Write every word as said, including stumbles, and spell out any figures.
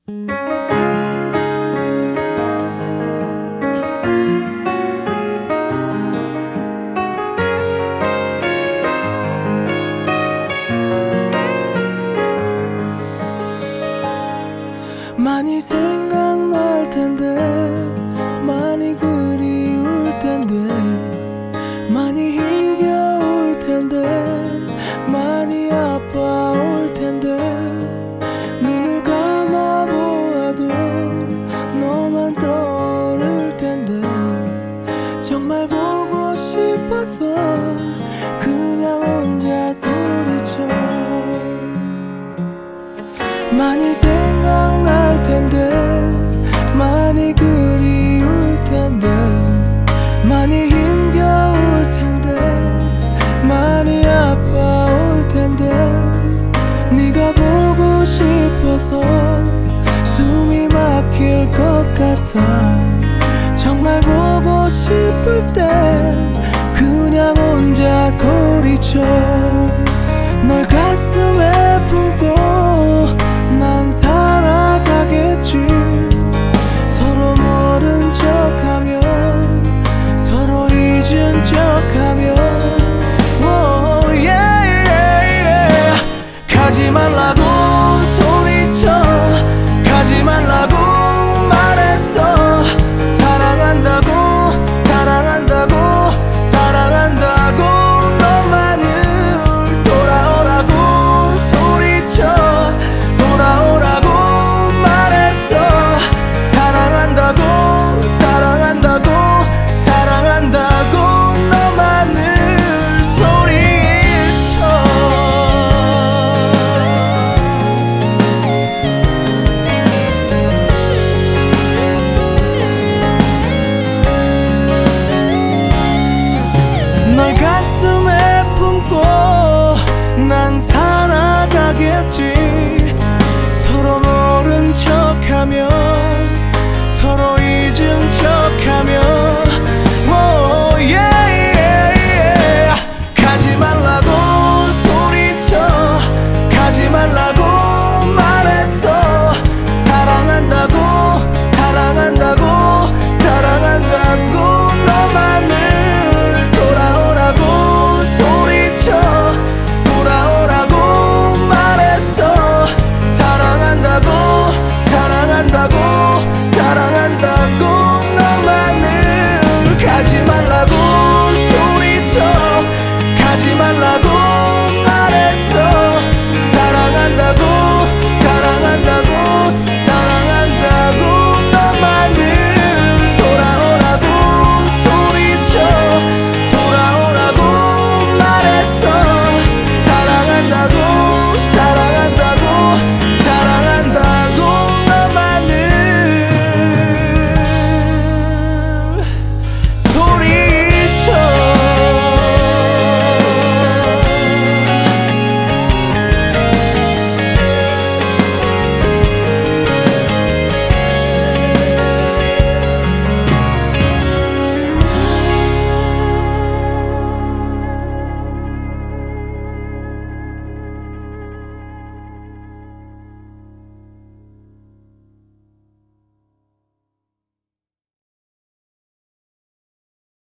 많이 생각날 텐데, 많이 그리울 텐데, 많이 힘겨울 텐데, 많이 아파올 텐데, 눈을 감아보아도 너만 떠오를 텐데, 정말 보고 싶어서 그냥 혼자 소리쳐. 많이 생각날 텐데, 많이 그리울 텐데, 많이 힘겨울 텐데, 많이 아파올 텐데, 네가 보고 싶어서 숨이 막힐 것 같아. 정말 보고 싶을 때 그냥 혼자 소리쳐. 널 가슴에 품고